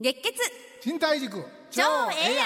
熱血賃貸塾超ええやん。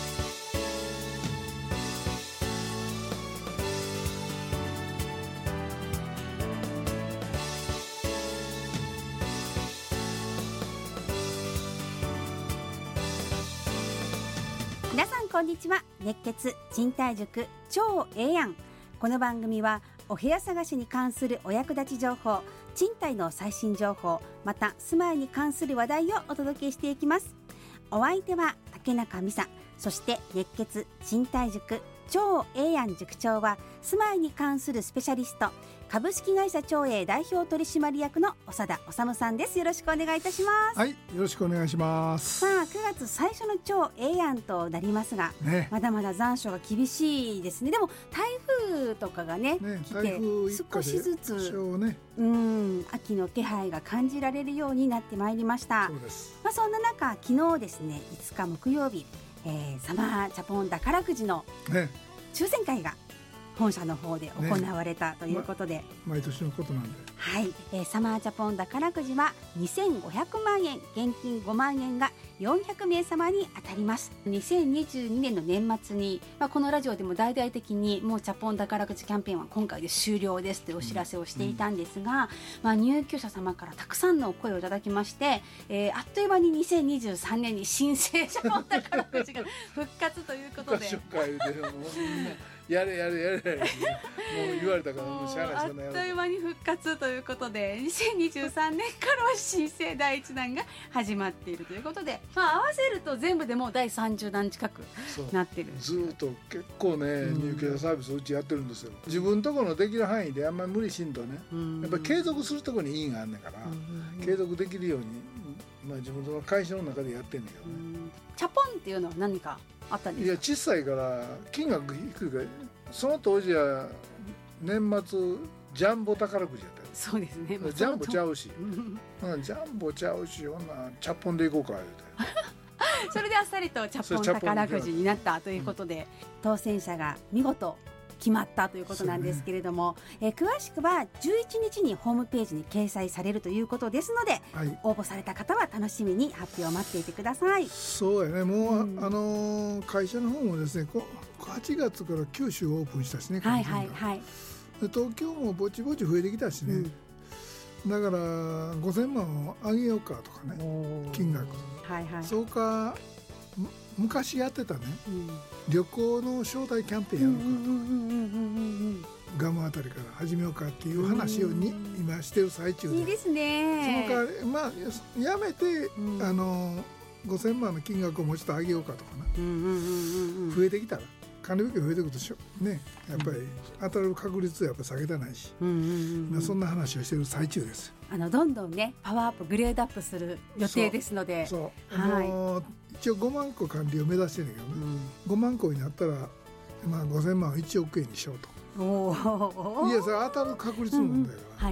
皆さんこんにちは。熱血賃貸塾超ええやん。この番組はお部屋探しに関するお役立ち情報、賃貸の最新情報、また住まいに関する話題をお届けしていきます。お相手は竹中美沙、そして熱血賃貸塾超ええやん塾長は住まいに関するスペシャリスト、株式会社超え代表取締役の長田治さんです。よろしくお願いいたします。 はい、よろしくお願いします。 さあ9月最初の超ええやんとなりますが、まだまだ残暑が厳しいですね。でも台風とかがね来て少しずつ、秋の気配が感じられるようになってまいりました。 そうです。 そんな中、昨日ですね、5日木曜日、サマーチャポン宝くじの抽選会が本社の方で行われたということで、 毎年のことなんで、 はい、サマーチャポン宝くじは2500万円、現金5万円が400名様に当たります。2022年の年末に、このラジオでも大々的にもうチャポン宝くじキャンペーンは今回で終了ですというお知らせをしていたんですが、入居者様からたくさんのお声をいただきまして、あっという間に2023年に新生チャポン宝くじが復活ということでやれもう言われたからもうしゃあない。 あっという間に復活ということで、2023年からは新生第1弾が始まっているということで、合わせると全部でもう第30弾近くなってる。 ずっと結構ね、入居者サービスうちやってるんですよ。自分とこのできる範囲であんまり無理しんとね、やっぱり継続するところに意義があんねんから、継続できるように、自分の会社の中でやってんねんけどね。 チャポンっていうのは何かあったんですか？ いや、小さいから金額低いから、その当時は年末ジャンボ宝くじやったよ。 そうですね、 ジャンボちゃうしジャンボちゃうし、ほんなチャポンでいこうか言うてそれであっさりとチャポン宝くじになったということで、当選者が見事決まったということなんですけれども、詳しくは11日にホームページに掲載されるということですので、応募された方は楽しみに発表を待っていてください。 そうやね、もう、会社の方もですね、8月から九州オープンしたしね、で東京もぼちぼち増えてきたしね、だから5000万を上げようかとかね、金額、そうか昔やってたね、旅行の招待キャンペーンやろうかとか、ガムあたりから始めようかっていう話を今してる最中で、 いいですね。 その代わりやめて、5000万の金額をもうちょっと上げようかとかな、増えてきたら管理費増えてくるとね、やっぱり当たる確率はやっぱ下げたないし、そんな話をしてる最中です。 どんどんねパワーアップ、グレードアップする予定ですので、 一応5万個管理を目指してるんだけどね、5万個になったら、5000万を1億円にしようと。いや、それ当たる確率の問題だから、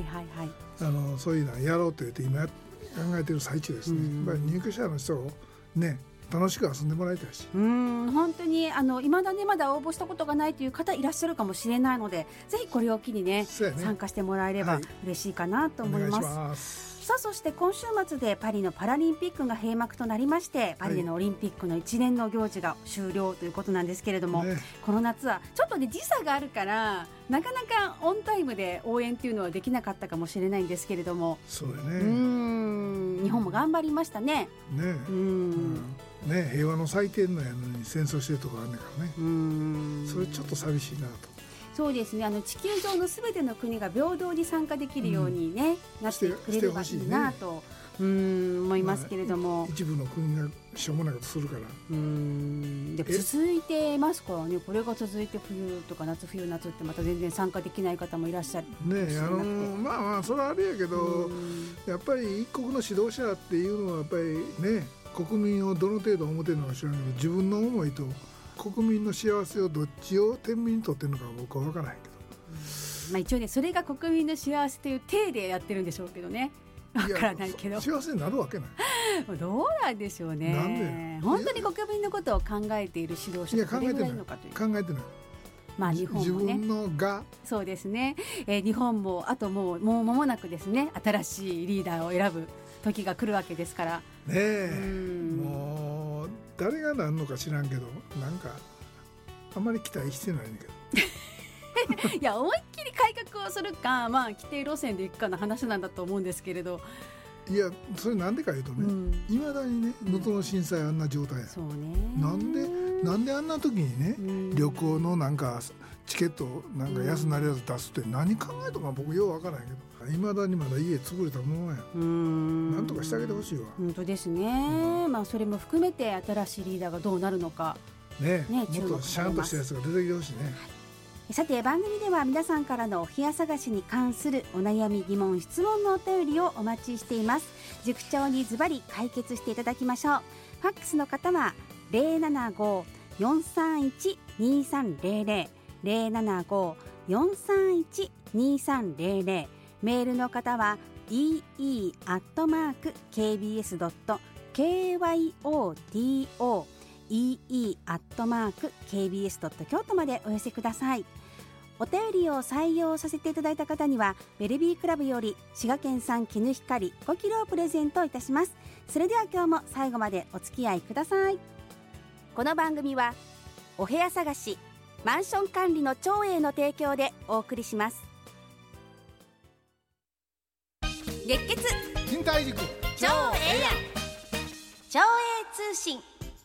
そういうのはやろうと言って今考えてる最中ですね。やっぱり入居者の人をね、楽しく遊んでもらいたいし、 本当にまだ応募したことがないという方いらっしゃるかもしれないので、ぜひこれを機にね参加してもらえれば嬉しいかなと思います。さあ、そして今週末でパリのパラリンピックが閉幕となりまして、パリでのオリンピックの一連の行事が終了ということなんですけれども、この夏はちょっとね時差があるからなかなかオンタイムで応援っていうのはできなかったかもしれないんですけれども、 そうだね、 日本も頑張りましたね。 平和の祭典のやのに戦争してるところあるんだからね、それちょっと寂しいなと。 そうですね、地球上のすべての国が平等に参加できるように、なってくれればいいなと思いますけれども、 一部の国がしょうもないことするから、 で続いてますからね。これが続いて冬とか夏ってまた全然参加できない方もいらっしゃるね。それはあれやけど、やっぱり一国の指導者っていうのはやっぱりね、国民をどの程度思ってるのか知らないけど、自分の思いと国民の幸せをどっちを天秤に取ってるのか僕は分からないけど、 一応ね、それが国民の幸せという体でやってるんでしょうけどね、分からないけど、 幸せになるわけないどうなんでしょうね。なんで本当に国民のことを考えている指導者がどれぐらいいるのかという。 考えてない日本もね、 自分のがそうですね、日本もあともう間もなくですね、新しいリーダーを選ぶ時が来るわけですからね。も誰がなんのか知らんけどなんかあんまり期待してないんだけどいや思いっきり改革をするか、まあ、規定路線で行くかの話なんだと思うんですけれど、 いやそれなんでかいうとね、いまだにね能登の震災あんな状態や、 そうね、 なんであんな時にね、旅行のなんかチケットなんか安なるやつ出すって何考えとか僕ようわからないけど、いまだにまだ家潰れたものや、なんとかしてあげてほしいわ。 本当ですね、まあ、それも含めて新しいリーダーがどうなるのかね、もっとシャンとしたやつが出てきてほしいね。 さて番組では皆さんからのお部屋探しに関するお悩み疑問質問のお便りをお待ちしています。塾長にズバリ解決していただきましょう。ファックスの方は 075-431-2300 075-431-2300、 メールの方は ee@kbs.kyoto ee@kbs.kyoto までお寄せください。お便りを採用させていただいた方にはベルビークラブより滋賀県産絹ひかり5キロをプレゼントいたします。それでは今日も最後までお付き合いください。この番組はお部屋探しマンション管理の長英の提供でお送りします。熱血賃貸塾長英長英通信。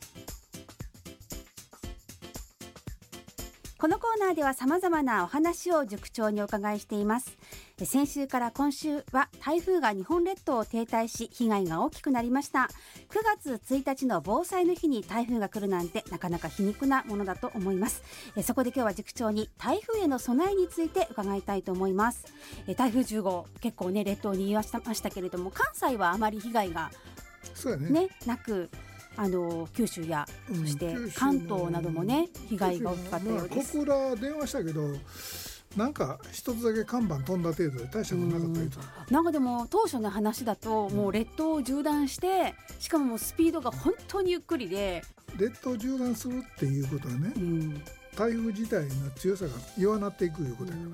このコーナーでは様々なお話を塾長にお伺いしています。先週から今週は台風が日本列島を停滞し被害が大きくなりました。9月1日の防災の日に台風が来るなんてなかなか皮肉なものだと思います。そこで今日は塾長に台風への備えについて伺いたいと思います。台風10号結構ね列島に言いましたけれども、関西はあまり被害がそうやねなく、九州やそして関東などもね被害が大きかったようです。 小倉電話したけどなんか一つだけ看板飛んだ程度で大したことなかったりと、 なんかでも当初の話だともう列島を縦断して、しかももうスピードが本当にゆっくりで、 列島縦断するっていうことはね、台風自体の強さが弱なっていくいうことやから、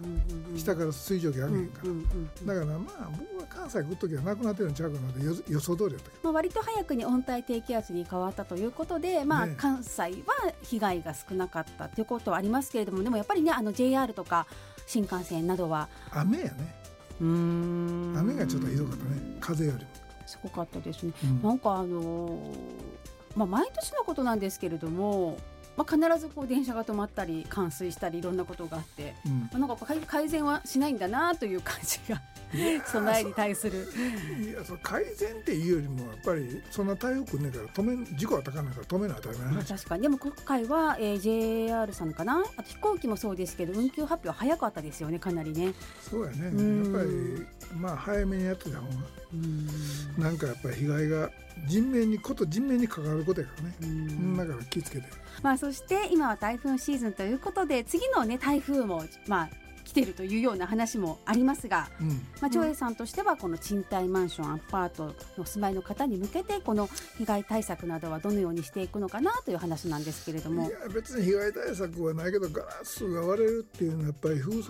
下から水蒸気上げへんから、だからまあ僕は関西来るときはなくなってるんちゃうかなって予想通りだったけど、 割と早くに温帯低気圧に変わったということで、関西は被害が少なかったということはありますけれども、でもやっぱりねJR とか新幹線などは雨やね。雨がちょっとひどかったね、風よりもすごかったですね。なんか毎年のことなんですけれども、必ずこう電車が止まったり冠水したりいろんなことがあって、なんか改善はしないんだなという感じが備えに対するいやその改善っていうよりもやっぱりそんな台風来んねえから事故は高ないから止めないとダメな話。 確かに。でも今回は、JR さんかな、あと飛行機もそうですけど運休発表早かったですよね、かなりね。 そうやね、やっぱり早めにやってた方がなんかやっぱり被害が人命に関わることやからね、だから気をつけて。 そして今は台風シーズンということで次のね台風も来てるというような話もありますが、長英さんとしてはこの賃貸マンションアパートのお住まいの方に向けてこの被害対策などはどのようにしていくのかなという話なんですけれども。 いや別に被害対策はないけどガラスが割れるっていうのはやっぱり風速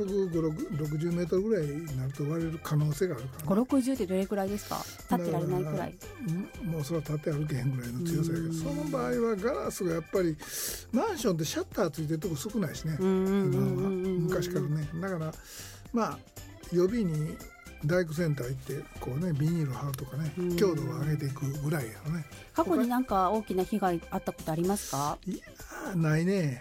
60メートルぐらいになると割れる可能性があるから、 560ってどれくらいですか？立ってられないくらい。 もうそれは立って歩けへんぐらいの強さやけど、その場合はガラスがやっぱりマンションってシャッターついてるとこ少ないしね、今は昔からね。だから予備に大工センター行ってこうねビニール貼るとかね、強度を上げていくぐらいやろね。 過去になんか大きな被害あったことありますか？ いやないね。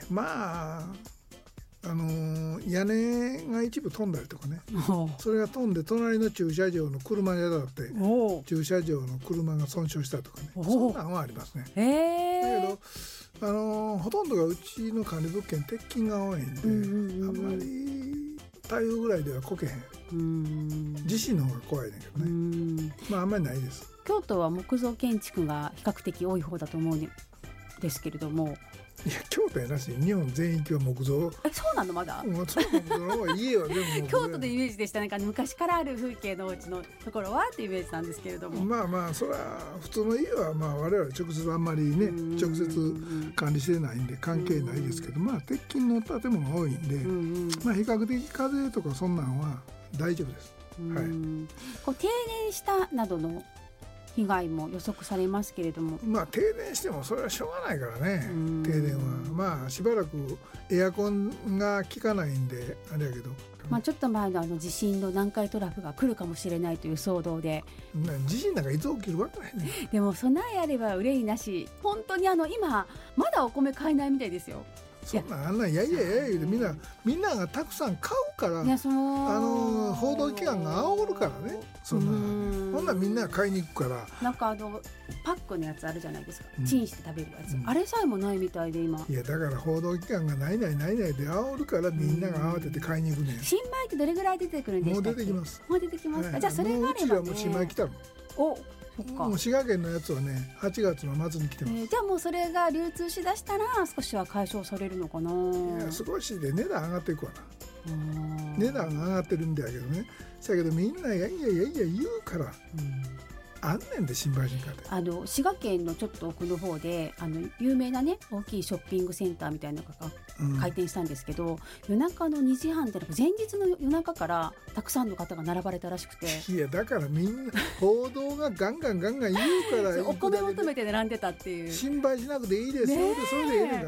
屋根が一部飛んだりとかね、それが飛んで隣の駐車場の車に当たって駐車場の車が損傷したとかね、そんなのはありますね。だけどほとんどがうちの管理物件鉄筋が多いんで、あんまり台風ぐらいではこけへん。地震の方が怖いねんけどね。あんまりないです。 京都は木造建築が比較的多い方だと思うんですけれども。 いや京都やなし日本全域は木造。 そうなの？まだそうなの家は全部京都のイメージでした。なんか昔からある風景のうちのところはっていうイメージなんですけれども、 それは普通の家は我々直接あんまりね直接管理してないんで関係ないですけど、鉄筋の建物が多いんで、比較的風とかそんなんは大丈夫です。 こう停電したなどの被害も予測されますけれども、 停電してもそれはしょうがないからね。停電はしばらくエアコンが効かないんであれやけど、 ちょっと前の地震の南海トラフが来るかもしれないという騒動で、 地震なんかいつ起きるわけないね。 でも備えあれば憂いなし、本当に今まだお米買えないみたいですよ。 そんなんいや言うてみんながたくさん買うから、報道機関が煽るからね。そんなみんな買いに行くから。 なんかパックのやつあるじゃないですか、チンして食べるやつ、あれさえもないみたいで今。 いやだから報道機関がないで煽るからみんなが慌てて買いに行くねん。 新米ってどれぐらい出てくるんですか？ もう出てきます。 もう出てきますか？じゃあそれがあればね。 うちらも新米来たの。 そっか。 もう滋賀県のやつはね8月の末に来てます。 じゃあもうそれが流通しだしたら少しは解消されるのかな。 いや少しで値段上がっていくわな。値段が上がってるんだけどね。だけどみんな言うから、あんねんで心配しんかって。 滋賀県のちょっと奥の方で有名なね大きいショッピングセンターみたいなのが開店したんですけど、夜中の2時半で前日の夜中からたくさんの方が並ばれたらしくて。 いやだからみんな報道がガンガン言うからお米求めて並んでたっていう。 心配しなくていいです、それでええねんから。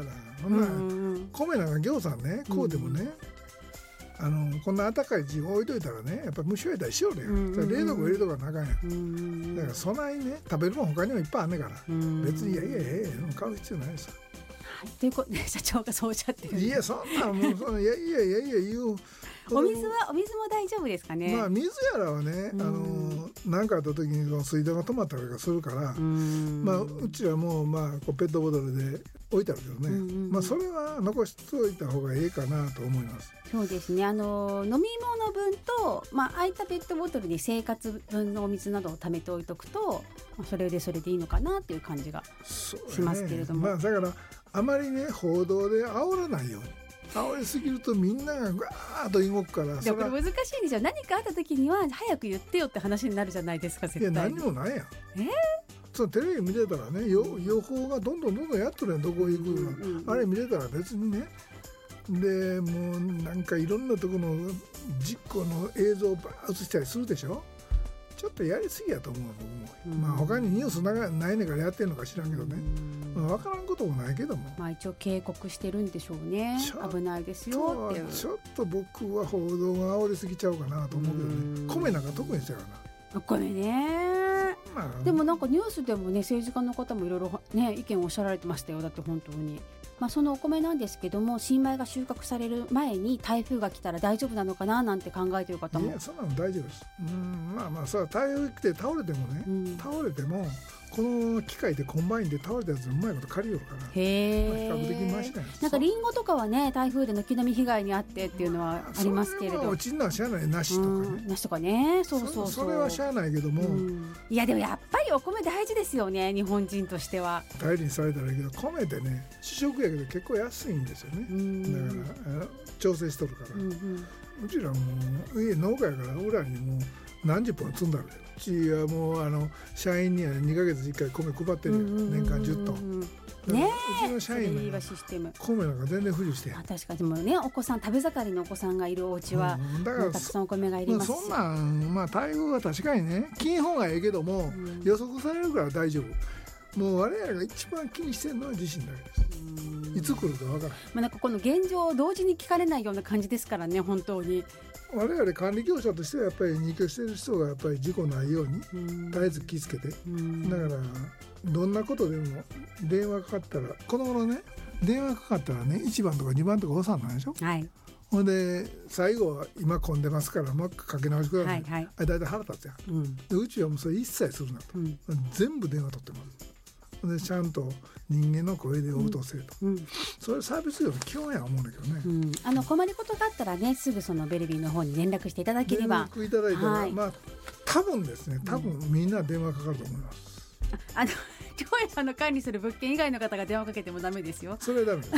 米なんかぎょうさんねこうでもね、こんな温かい地置いといたらねやっぱ虫はいたりしようね、冷蔵庫入れとかなあかんやん。だからそないね食べるもん他にもいっぱいあんねんから、別に買う必要ないですよ。 ということで社長がそうおっしゃってる。 いやそんなんもう言う。 お水も大丈夫ですかね。 水やらはね何かあった時に水道が止まったりとかするから、うちはもうペットボトルで置いてあるけどね、それは残しておいた方がいいかなと思います。 そうですね。飲み物分と、空いたペットボトルに生活分のお水などを貯めておいとくと、それでいいのかなっていう感じがしますけれども、 だからあまりね報道で煽らないように。煽りすぎるとみんながガーッと動くから。 でもこれ難しいんですよ。何かあった時には早く言ってよって話になるじゃないですか。絶対に。 いや何もないやん。テレビ見てたらね予報がどんどんやっとるやん。どこ行くの、あれ見てたら別にね。でもうなんかいろんなところの実行の映像を映したりするでしょ。ちょっとやりすぎやと思う僕も。他にニュースないねんからやってんのか知らんけどね。分からんこともないけども、 一応警告してるんでしょうね。危ないですよっていう。 ちょっと僕は報道が煽りすぎちゃうかなと思うけどね。米なんか特にしたよな。 お米ね。でもなんかニュースでもね政治家の方もいろいろね意見をおっしゃられてましたよ。だって本当に。そのお米なんですけども、新米が収穫される前に台風が来たら大丈夫なのかななんて考えている方も。 いやそんなの大丈夫です。それは台風来て倒れてもね、倒れてもこの機械でコンバインで倒れたやつうまいこと借りよるから、比較的マシなんです。 なんかリンゴとかはね台風で軒並み被害に遭ってっていうのはありますけれど、 それは落ちんのはしゃあない。梨とかね、 梨とかね。そうそれはしゃあないけども、 いやでもやっぱりお米大事ですよね、日本人としては。 大事にされたらいいけど、米ってね主食やけど結構安いんですよね。だから調整しとるから、うちらも農家やから裏にもう何十本積んだる。うちはもう社員には2ヶ月1回米配ってるよ、年間10トンね。うちの社員の米なんか全然不自由してん。 確かに。でもねお子さん食べ盛りのお子さんがいるお家は、だからたくさんお米がいりますし、 そんなん待遇は確かにね金本がええけども、予測されるから大丈夫。もう我々が一番気にしてるのは地震だけです。いつ来るか分からない。 なんかこの現状を同時に聞かれないような感じですからね本当に。 我々管理業者としてはやっぱり入居している人がやっぱり事故ないように絶えず気をつけて、だからどんなことでも電話かかったら、この頃ね電話かかったらね1番とか2番とか押さんないでしょ。ほんで最後は今混んでますからもうかけ直してください、あれ大体腹立つやん、でうちはもうそれ一切するなと、全部電話取ってます。でちゃんと人間の声で応答せると、それサービス業の基本や思うんだけどね、 困りことがあったらねすぐそのベルビーの方に連絡していただければ、 連絡いただいたら、多分ですねみんな電話かかると思います。 京谷さんの管理する物件以外の方が電話かけてもダメですよ。 それはダメです。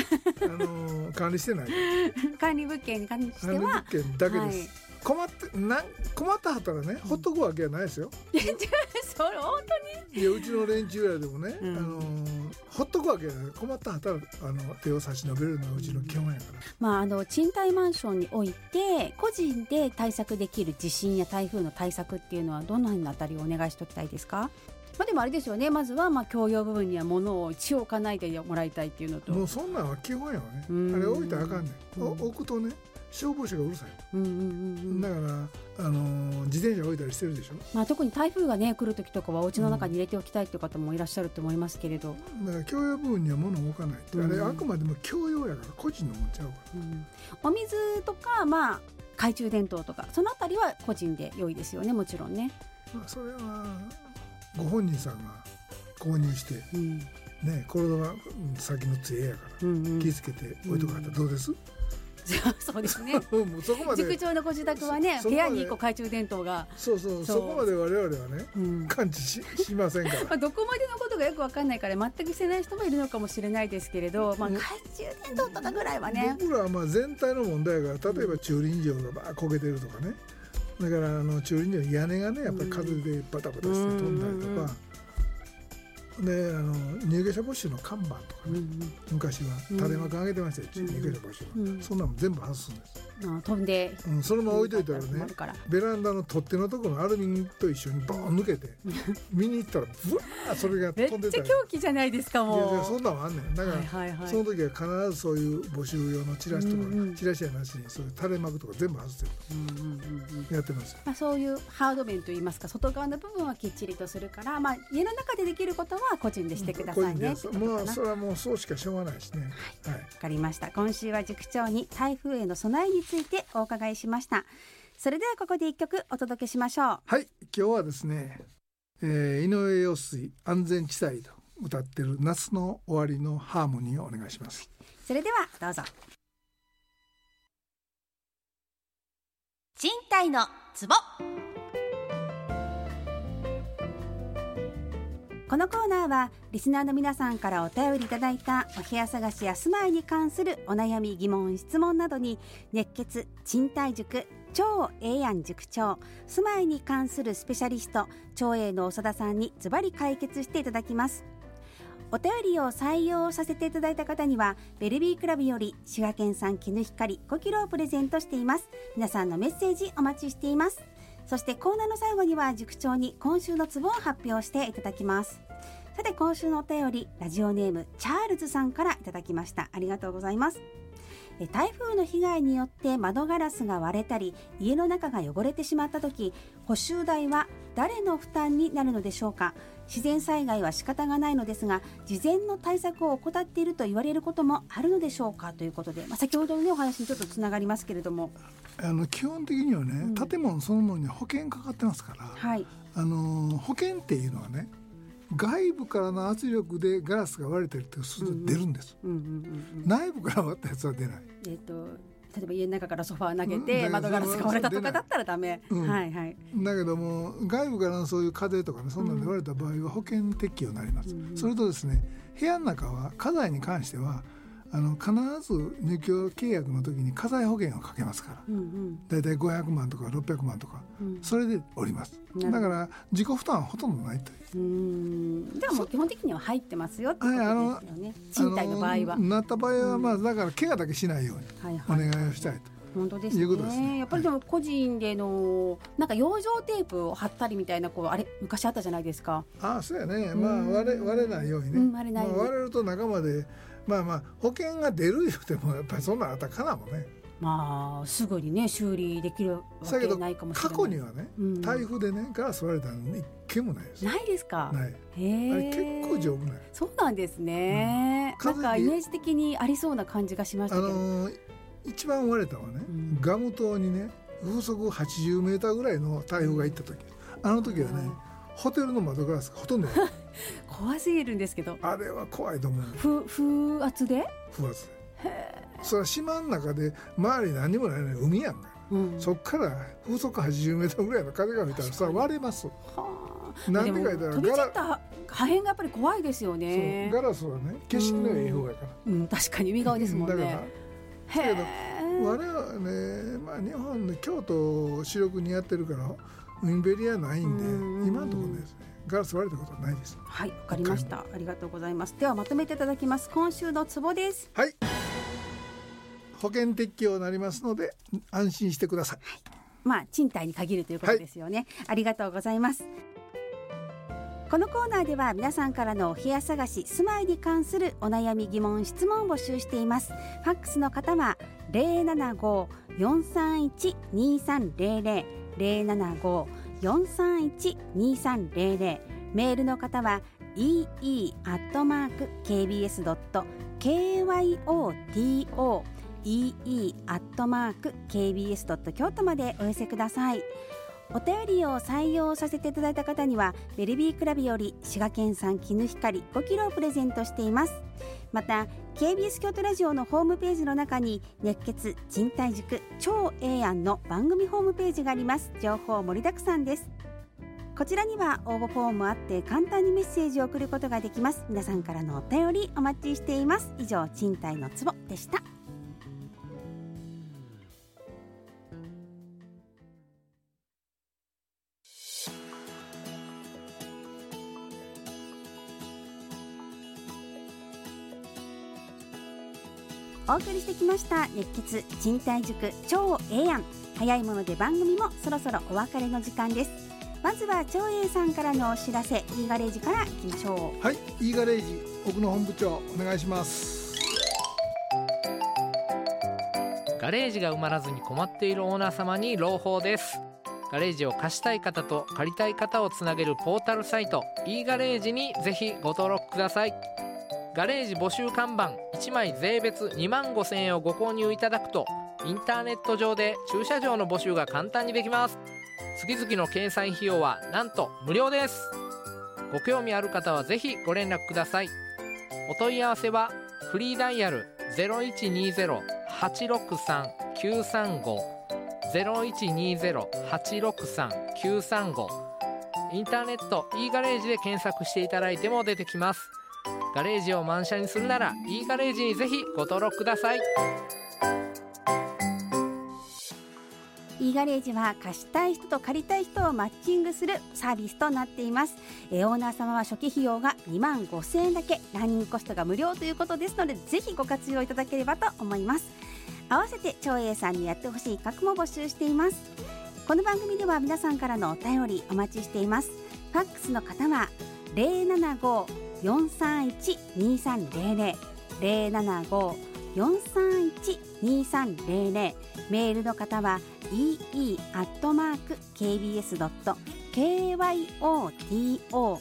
管理してない管理物件に関しては管理物件だけです、困ったはったらね、ほっとくわけはないですよ。 それ本当に。 いやうちの連中やでもね、ほっとくわけはない。困ったはったら手を差し伸べるのがうちの基本やから。 賃貸マンションにおいて個人で対策できる地震や台風の対策っていうのはどの辺のあたりをお願いしておきたいですか？ でもあれですよね、まずは共用部分には物を置かないでもらいたいっていうのと、 もうそんなんは基本やわね。あれ置いたらあかんねん、置くとね消防車がうるさい、だから自転車置いたりしてるでしょ。 特に台風がね来る時とかはお家の中に入れておきたいという方もいらっしゃると思いますけれど、 だから共用部分には物を置かないって、あれあくまでも共用やから個人のもんちゃうから、 お水とか懐中電灯とかそのあたりは個人で良いですよね、もちろんね。 それはご本人さんが購入して、これは先の杖やから、気をつけて置いとかはったらどうです？ そうですねもうそこまで塾長のご自宅はね、部屋に1個懐中電灯がそこまで我々はね、感知 しませんからどこまでのことがよく分かんないから全くしてない人もいるのかもしれないですけれど、懐中電灯とかぐらいはね、 僕らは全体の問題が、例えば駐輪場が焦げてるとかね、だから駐輪場の屋根がねやっぱり風でバタバタして飛んだりとか、で入居者募集の看板とかね、昔は垂れ幕上げてましたよ、入居者募集の、そんなの全部外すんです。 飛んで、 そのまま置いといたらね、ベランダの取っ手のところのアルミと一緒にボーン抜けて見に行ったらブワーそれが飛んでたり、 めっちゃ狂気じゃないですか。もういやそんなのあんねん。だから、その時は必ずそういう募集用のチラシとか、チラシやなしにそういう垂れ幕とか全部外してる、やってます。 そういうハード面といいますか、外側の部分はきっちりとするから、家の中でできることは個人でしてくださいね。 それはもうそうしかしょうがないしね。 わかりました。今週は塾長に台風への備えについてお伺いしました。それではここで一曲お届けしましょう。 はい、今日はですね、井上陽水安全地帯と歌ってる夏の終わりのハーモニーをお願いします。 それではどうぞ。賃貸のツボ。このコーナーはリスナーの皆さんからお便りいただいたお部屋探しや住まいに関するお悩み、疑問、質問などに熱血賃貸塾超ええやん塾長、住まいに関するスペシャリスト超えの長田さんにズバリ解決していただきます。お便りを採用させていただいた方にはベルビークラブより滋賀県産絹光5キロをプレゼントしています。皆さんのメッセージお待ちしています。そしてコーナーの最後には塾長に今週のツボを発表していただきます。さて今週のお便り、ラジオネームチャールズさんからいただきました。ありがとうございます。台風の被害によって窓ガラスが割れたり家の中が汚れてしまった時、補修代は誰の負担になるのでしょうか。自然災害は仕方がないのですが、事前の対策を怠っていると言われることもあるのでしょうか、ということで、先ほどの、お話にちょっとつながりますけれども、 基本的にはね、建物そのものに保険かかってますから、保険っていうのはね、外部からの圧力でガラスが割れてるってすると出るんです。内部から割ったやつは出ない。例えば家の中からソファー投げて窓ガラスが割れたとかだったらダメ、 だけども外部からのそういう風とかね、そんなので割れた場合は保険適用になります。それとですね、部屋の中は家財に関しては必ず入居契約の時に家財保険をかけますから、だいたい500万とか600万とか、それでおります。だから自己負担はほとんどないという。 でも基本的には入ってますよってことですよね、賃貸の場合は。 なった場合は、だから怪我だけしないようにお願いをしたいと。 本当ですね。やっぱりでも個人でのなんか養生テープを貼ったりみたいなあれ昔あったじゃないですか。 そうやね。割れないようにね。割れると中まで保険が出る言うてもやっぱりそんなあったかなもね。 すぐにね修理できるわけないかもしれない。 過去にはね、台風でねガラス割れたの一件もないです。 ないですか。 ない。あれ結構丈夫な。 そうなんですね。なんかイメージ的にありそうな感じがしましたけど。 一番割れたのはね、ガム島にね風速80メーターぐらいの台風が行った時、あの時はねホテルの窓ガラスがほとんどない怖すぎるんですけど、 あれは怖いと思う。 風圧でそれは島の中で周り何にもないのに海やんか、そっから風速80メートルぐらいの風が吹いたらそれは割れます。なんでか言ったら飛び散った破片がやっぱり怖いですよね。 ガラスはね景色のいい方やから、 確かに海側ですもんね。 だからけど我々はね、日本で京都主力にやってるから海べりはないんで、今のところですねガラス割れたことはないです。 はい、わかりました。ありがとうございます。ではまとめていただきます。今週のツボです。 はい、保険適用になりますので安心してください。 賃貸に限るということですよね。ありがとうございます。 このコーナーでは皆さんからのお部屋探し、住まいに関するお悩み疑問質問を募集しています。ファックスの方は 075-431-2300 075-431-2300、 メールの方は ee@kbs.kyoto ee@kbs. 京都までお寄せください。お便りを採用させていただいた方にはベルビークラブより滋賀県産絹ひかり5キロをプレゼントしています。また KBS 京都ラジオのホームページの中に熱血賃貸塾超ええやんの番組ホームページがあります。情報盛りだくさんです。こちらには応募フォームもあって簡単にメッセージを送ることができます。皆さんからのお便りお待ちしています。以上、賃貸のツボでした。お送りしてきました熱血賃貸塾超ええやん。早いもので番組もそろそろお別れの時間です。まずは超ええさんからのお知らせ、Eガレージからいきましょう。 はい、Eガレージ奥野本部長お願いします。 ガレージが埋まらずに困っているオーナー様に朗報です。ガレージを貸したい方と借りたい方をつなげるポータルサイト E ガレージにぜひご登録ください。ガレージ募集看板1枚税別25,000円をご購入いただくとインターネット上で駐車場の募集が簡単にできます。月々の掲載費用はなんと無料です。ご興味ある方はぜひご連絡ください。お問い合わせはフリーダイヤル 0120-863-935 0120-863-935、 インターネット E ガレージで検索していただいても出てきます。ガレージを満車にするなら E ガレージにぜひご登録ください。 E ガレージは貸したい人と借りたい人をマッチングするサービスとなっています。オーナー様は初期費用が25,000円だけ、ランニングコストが無料ということですので、ぜひご活用いただければと思います。合わせて超 A さんにやってほしい企画も募集しています。この番組では皆さんからのお便りお待ちしています。ファックスの方は 075-431-2300 075-431-2300、 メールの方は ee@kbs.kyoto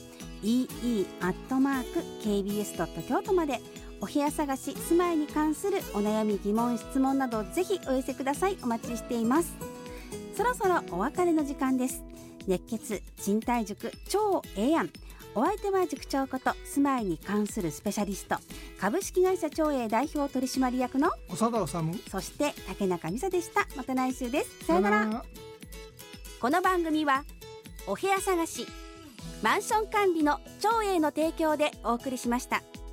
ee@kbs. 京都までお部屋探し、住まいに関するお悩み疑問質問などぜひお寄せください。お待ちしています。そろそろお別れの時間です。熱血賃貸塾超ええやん。お相手は塾長こと住まいに関するスペシャリスト、株式会社超栄代表取締役の長田治、 そして竹中美沙でした。また来週です。さよなら。この番組はお部屋探し、マンション管理の超栄の提供でお送りしました。